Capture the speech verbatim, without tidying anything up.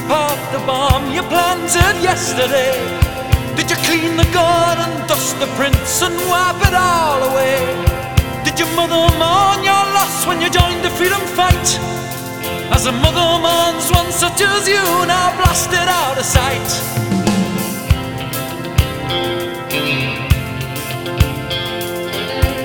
strip off the bomb you planted yesterday? Did you clean the garden, dust the prints and wipe it all away? Did your mother mourn your loss when you joined the freedom fight? As a mother mourns one such as you, now blasted out of sight.